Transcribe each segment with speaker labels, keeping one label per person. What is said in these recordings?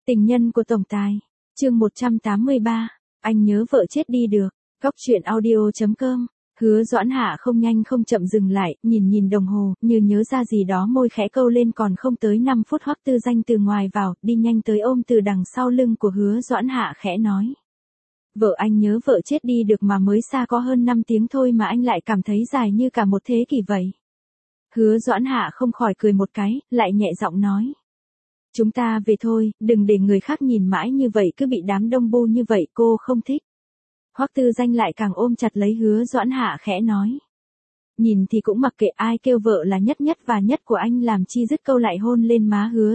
Speaker 1: Tình nhân của tổng tài. Chương 183. Anh nhớ vợ chết đi được. Góc truyện audio.com. Hứa Doãn Hạ không nhanh không chậm dừng lại, nhìn đồng hồ, như nhớ ra gì đó môi khẽ câu lên. Còn không tới 5 phút Hoắc Tư Danh từ ngoài vào, đi nhanh tới ôm từ đằng sau lưng của Hứa Doãn Hạ khẽ nói. Vợ anh nhớ vợ chết đi được mà mới xa có hơn 5 tiếng thôi mà anh lại cảm thấy dài như cả một thế kỷ vậy. Hứa Doãn Hạ không khỏi cười một cái, lại nhẹ giọng nói. Chúng ta về thôi, đừng để người khác nhìn mãi như vậy, cứ bị đám đông bu như vậy, cô không thích. Hoắc Tư Danh lại càng ôm chặt lấy Hứa Doãn Hạ khẽ nói. Nhìn thì cũng mặc kệ, ai kêu vợ là nhất nhất và nhất của anh, làm chi dứt câu lại hôn lên má Hứa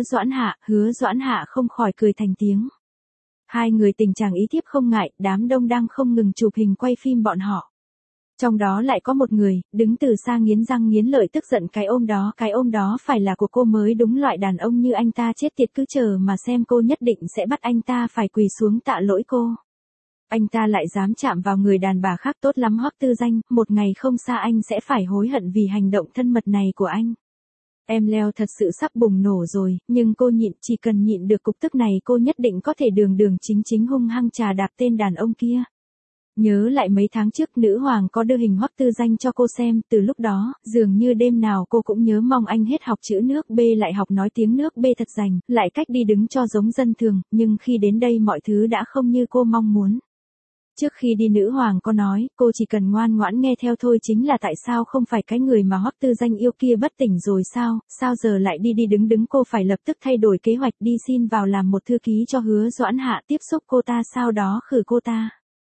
Speaker 1: Doãn Hạ không khỏi cười thành tiếng. Hai người tình chàng ý thiếp không ngại, đám đông đang không ngừng chụp hình quay phim bọn họ. Trong đó lại có một người, đứng từ xa nghiến răng nghiến lợi tức giận, cái ôm đó phải là của cô mới đúng, loại đàn ông như anh ta chết tiệt, cứ chờ mà xem, cô nhất định sẽ bắt anh ta phải quỳ xuống tạ lỗi cô. Anh ta lại dám chạm vào người đàn bà khác, tốt lắm Hoắc Tư Danh, một ngày không xa anh sẽ phải hối hận vì hành động thân mật này của anh. Em Leo thật sự sắp bùng nổ rồi, nhưng cô nhịn, chỉ cần nhịn được cục tức này cô nhất định có thể đường chính hung hăng chà đạp tên đàn ông kia. Nhớ lại mấy tháng trước nữ hoàng có đưa hình Hoắc Tư Danh cho cô xem, từ lúc đó, dường như đêm nào cô cũng nhớ mong anh hết học chữ nước B lại học nói tiếng nước B thật rành, lại cách đi đứng cho giống dân thường, nhưng khi đến đây mọi thứ đã không như cô mong muốn. Trước khi đi nữ hoàng có nói, cô chỉ cần ngoan ngoãn nghe theo thôi, chính là tại sao không phải cái người mà Hoắc Tư Danh yêu kia bất tỉnh rồi sao giờ lại đi đứng, cô phải lập tức thay đổi kế hoạch, đi xin vào làm một thư ký cho Hứa Doãn Hạ, tiếp xúc cô ta, sau đó khử cô ta.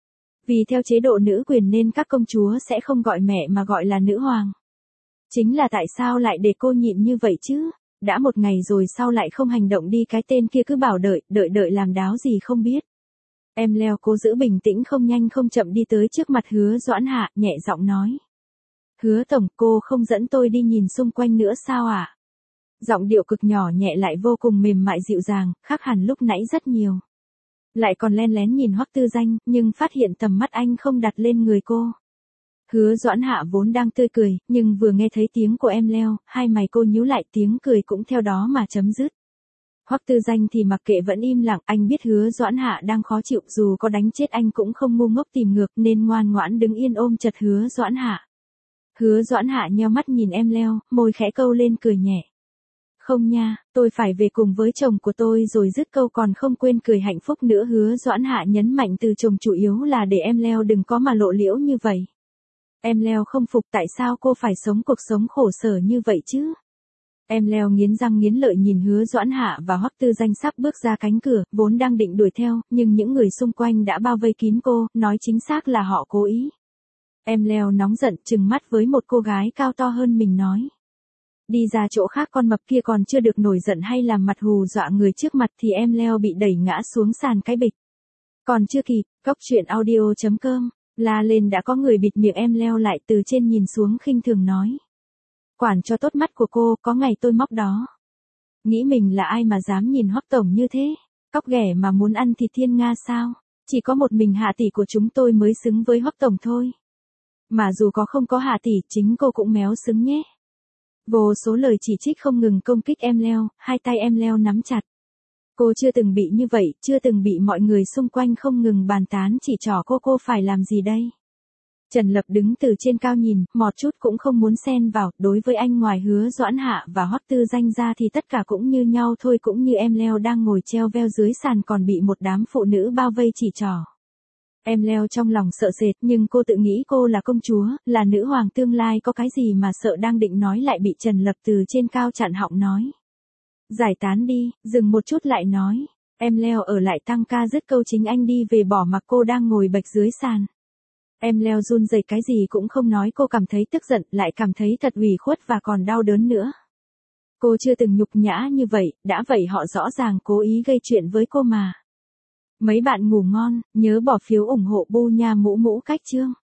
Speaker 1: Vì theo chế độ nữ quyền nên các công chúa sẽ không gọi mẹ mà gọi là nữ hoàng. Chính là tại sao lại để cô nhịn như vậy chứ? Đã một ngày rồi sao lại không hành động đi, cái tên kia cứ bảo đợi làm đáo gì không biết. Em Leo cố giữ bình tĩnh, không nhanh không chậm đi tới trước mặt Hứa Doãn Hạ, nhẹ giọng nói. Hứa tổng, cô không dẫn tôi đi nhìn xung quanh nữa sao ạ? Giọng điệu cực nhỏ nhẹ lại vô cùng mềm mại dịu dàng, khác hẳn lúc nãy rất nhiều. Lại còn len lén nhìn Hoắc Tư Danh, nhưng phát hiện tầm mắt anh không đặt lên người cô. Hứa Doãn Hạ vốn đang tươi cười, nhưng vừa nghe thấy tiếng của em Leo, hai mày cô nhíu lại, tiếng cười cũng theo đó mà chấm dứt. Hoắc Tư Danh thì mặc kệ vẫn im lặng, anh biết Hứa Doãn Hạ đang khó chịu, dù có đánh chết anh cũng không ngu ngốc tìm ngược, nên ngoan ngoãn đứng yên ôm chặt Hứa Doãn Hạ. Hứa Doãn Hạ nheo mắt nhìn em Leo, môi khẽ câu lên cười nhẹ. Không nha, tôi phải về cùng với chồng của tôi rồi, dứt câu còn không quên cười hạnh phúc nữa. Hứa Doãn Hạ nhấn mạnh từ chồng chủ yếu là để em Leo đừng có mà lộ liễu như vậy. Em Leo không phục, tại sao cô phải sống cuộc sống khổ sở như vậy chứ? Em Leo nghiến răng nghiến lợi nhìn Hứa Doãn Hạ và Hoắc Tư Danh sắp bước ra cánh cửa, vốn đang định đuổi theo, nhưng những người xung quanh đã bao vây kín cô, nói chính xác là họ cố ý. Em Leo nóng giận trừng mắt với một cô gái cao to hơn mình nói. Đi ra chỗ khác, con mập kia còn chưa được nổi giận hay làm mặt hù dọa người trước mặt thì em Leo bị đẩy ngã xuống sàn cái bịch. Còn chưa kịp, góc truyện audio.com, la lên đã có người bịt miệng em Leo lại, từ trên nhìn xuống khinh thường nói. Quản cho tốt mắt của cô, có ngày tôi móc đó. Nghĩ mình là ai mà dám nhìn Hoắc tổng như thế? Cóc ghẻ mà muốn ăn thịt thiên nga sao? Chỉ có một mình Hạ tỷ của chúng tôi mới xứng với Hoắc tổng thôi. Mà dù không có Hạ tỷ, chính cô cũng méo xứng nhé. Vô số lời chỉ trích không ngừng công kích em Leo, hai tay em Leo nắm chặt. Cô chưa từng bị như vậy, chưa từng bị mọi người xung quanh không ngừng bàn tán chỉ trỏ cô phải làm gì đây? Trần Lập đứng từ trên cao nhìn, một chút cũng không muốn xen vào, đối với anh ngoài Hứa Doãn Hạ và Hoắc Tư Danh ra thì tất cả cũng như nhau thôi, cũng như em Leo đang ngồi treo veo dưới sàn còn bị một đám phụ nữ bao vây chỉ trỏ. Em Leo trong lòng sợ sệt, nhưng cô tự nghĩ cô là công chúa, là nữ hoàng tương lai, có cái gì mà sợ, đang định nói lại bị Trần Lập từ trên cao chặn họng nói. Giải tán đi, dừng một chút lại nói. Em Leo ở lại tăng ca, dứt câu chính anh đi về bỏ mặc cô đang ngồi bệt dưới sàn. Em Leo run rẩy cái gì cũng không nói, cô cảm thấy tức giận, lại cảm thấy thật ủy khuất và còn đau đớn nữa. Cô chưa từng nhục nhã như vậy, đã vậy họ rõ ràng cố ý gây chuyện với cô mà. Mấy bạn ngủ ngon, nhớ bỏ phiếu ủng hộ Bu Nha Mũ Mũ Cách Chương.